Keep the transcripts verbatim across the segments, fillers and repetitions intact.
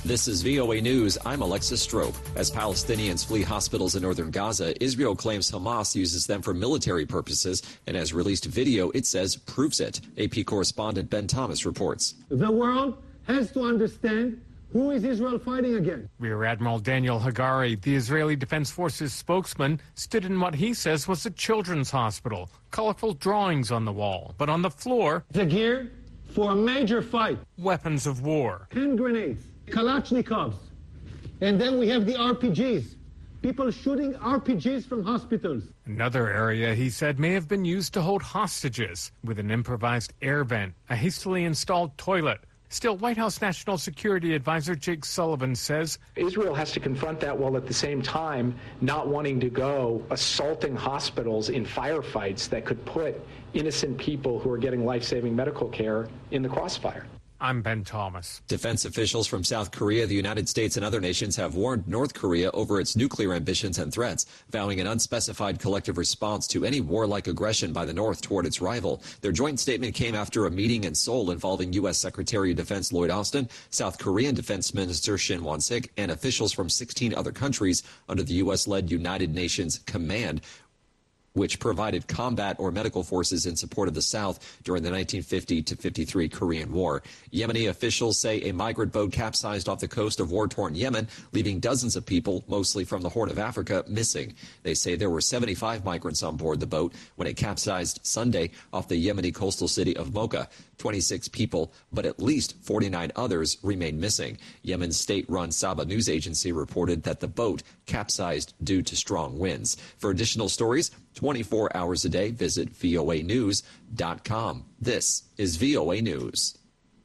This is V O A News. I'm Alexis Strope. As Palestinians flee hospitals in northern Gaza, Israel claims Hamas uses them for military purposes and has released video it says proves it. A P correspondent Ben Thomas reports. The world has to understand who is Israel fighting against. Rear Admiral Daniel Hagari, the Israeli Defense Forces spokesman, stood in what he says was a children's hospital. Colorful drawings on the wall, but on the floor, the gear for a major fight. Weapons of war. Hand grenades, Kalashnikovs, and then we have the R P Gs. People shooting R P Gs from hospitals. Another area, he said, may have been used to hold hostages, with an improvised air vent, a hastily installed toilet. Still, White House National Security Advisor Jake Sullivan says Israel has to confront that while at the same time not wanting to go assaulting hospitals in firefights that could put innocent people who are getting life-saving medical care in the crossfire. I'm Ben Thomas. Defense officials from South Korea, the United States, and other nations have warned North Korea over its nuclear ambitions and threats, vowing an unspecified collective response to any warlike aggression by the North toward its rival. Their joint statement came after a meeting in Seoul involving U S. Secretary of Defense Lloyd Austin, South Korean Defense Minister Shin Won-sik, and officials from sixteen other countries under the U S-led United Nations Command, which provided combat or medical forces in support of the South during the nineteen fifty to fifty-three Korean War. Yemeni officials say a migrant boat capsized off the coast of war-torn Yemen, leaving dozens of people, mostly from the Horn of Africa, missing. They say there were seventy-five migrants on board the boat when it capsized Sunday off the Yemeni coastal city of Mocha. twenty-six people, but at least forty-nine others remain missing. Yemen's state-run Saba news agency reported that the boat capsized due to strong winds. For additional stories, twenty-four hours a day, visit V O A news dot com. This is V O A News.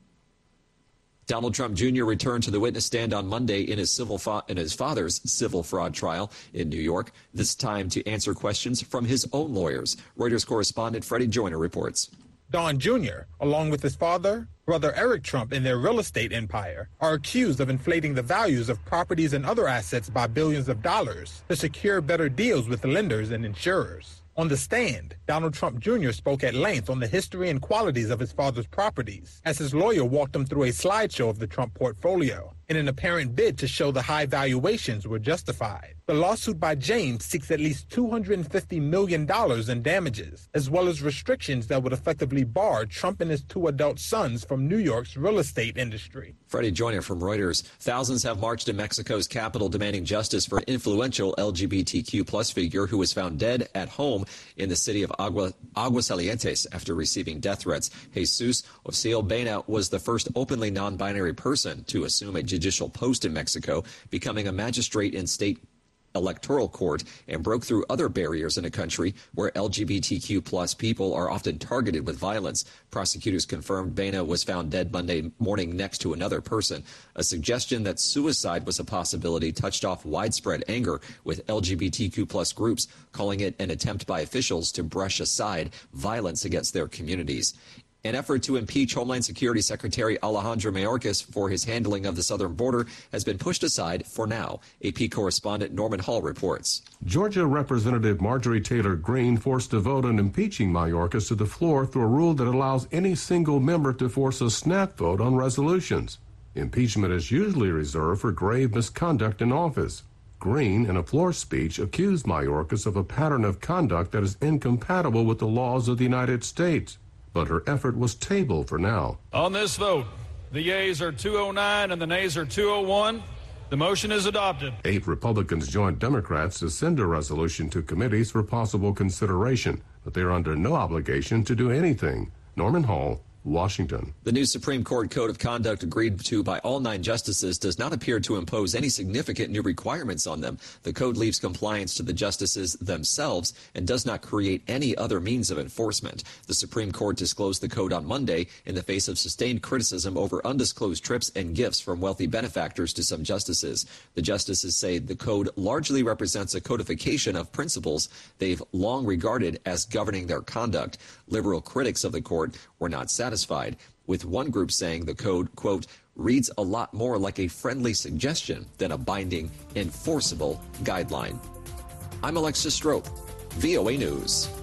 Donald Trump Junior returned to the witness stand on Monday in his civil fa- in his father's civil fraud trial in New York, this time to answer questions from his own lawyers. Reuters correspondent Freddie Joyner reports. Don Junior, along with his father, brother Eric Trump, and their real estate empire, are accused of inflating the values of properties and other assets by billions of dollars to secure better deals with lenders and insurers. On the stand, Donald Trump Junior spoke at length on the history and qualities of his father's properties, as his lawyer walked him through a slideshow of the Trump portfolio, in an apparent bid to show the high valuations were justified. The lawsuit by James seeks at least two hundred fifty million dollars in damages, as well as restrictions that would effectively bar Trump and his two adult sons from New York's real estate industry. Freddie Joyner from Reuters. Thousands have marched in Mexico's capital demanding justice for an influential L G B T Q plus figure who was found dead at home in the city of Agua, Aguascalientes after receiving death threats. Jesus Ociel Baena was the first openly non-binary person to assume a judicial post in Mexico, becoming a magistrate in state electoral court, and broke through other barriers in a country where L G B T Q plus people are often targeted with violence. Prosecutors confirmed Baena was found dead Monday morning next to another person. A suggestion that suicide was a possibility touched off widespread anger, with L G B T Q plus groups calling it an attempt by officials to brush aside violence against their communities. An effort to impeach Homeland Security Secretary Alejandro Mayorkas for his handling of the southern border has been pushed aside for now. A P correspondent Norman Hall reports. Georgia Representative Marjorie Taylor Greene forced a vote on impeaching Mayorkas to the floor through a rule that allows any single member to force a snap vote on resolutions. Impeachment is usually reserved for grave misconduct in office. Greene, in a floor speech, accused Mayorkas of a pattern of conduct that is incompatible with the laws of the United States. But her effort was tabled for now. On this vote, the yeas are two oh nine and the nays are two oh one. The motion is adopted. Eight Republicans joined Democrats to send a resolution to committees for possible consideration, but they are under no obligation to do anything. Norman Hall, Washington. The new Supreme Court Code of Conduct agreed to by all nine justices does not appear to impose any significant new requirements on them. The code leaves compliance to the justices themselves and does not create any other means of enforcement. The Supreme Court disclosed the code on Monday in the face of sustained criticism over undisclosed trips and gifts from wealthy benefactors to some justices. The justices say the code largely represents a codification of principles they've long regarded as governing their conduct. Liberal critics of the court were not satisfied, with one group saying the code, quote, reads a lot more like a friendly suggestion than a binding, enforceable guideline. I'm Alexis Strope, V O A News.